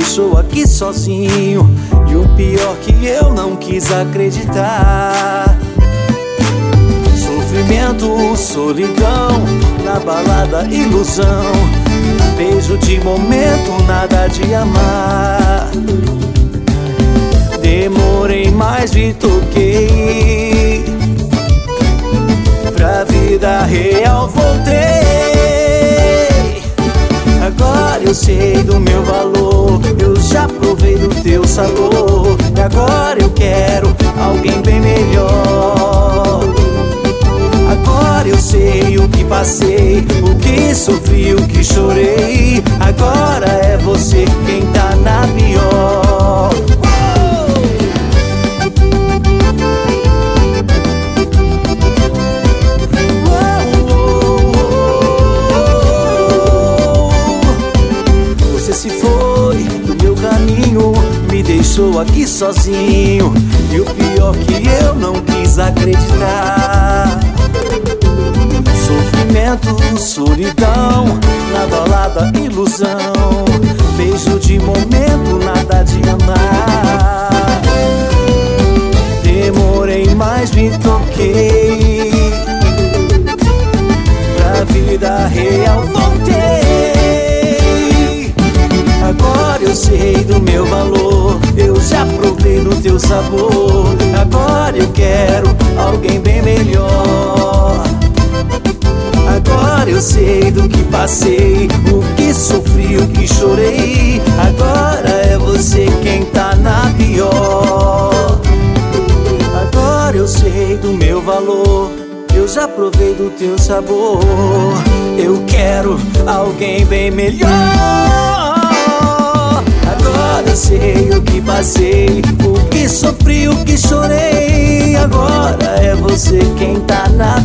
deixou aqui sozinho. E o pior que eu não quis acreditar. Sofrimento, solidão, na balada ilusão. Beijo de momento, nada de amar. Demorei, mas me toquei. Pra vida real voltei. Agora eu sei do meu valor, eu já provei do teu sabor. E agora eu quero alguém bem melhor. Agora eu sei o que passei, o que sofri, o que chorei. Agora é você quem tá na pior. Você se foi do meu caminho, me deixou aqui sozinho. E o pior que eu não quis acreditar. Sofrimento, solidão, na balada ilusão. Beijo de momento, nada de amar. Demorei, mas me toquei. Pra vida real voltei. Agora eu sei do meu valor, eu já provei do teu sabor. Agora eu quero alguém bem melhor. Agora eu sei do que passei, o que sofri, o que chorei. Agora é você quem tá na pior. Agora eu sei do meu valor, eu já provei do teu sabor. Eu quero alguém bem melhor. Agora eu sei o que passei, o que sofri, o que chorei. Agora é você quem tá na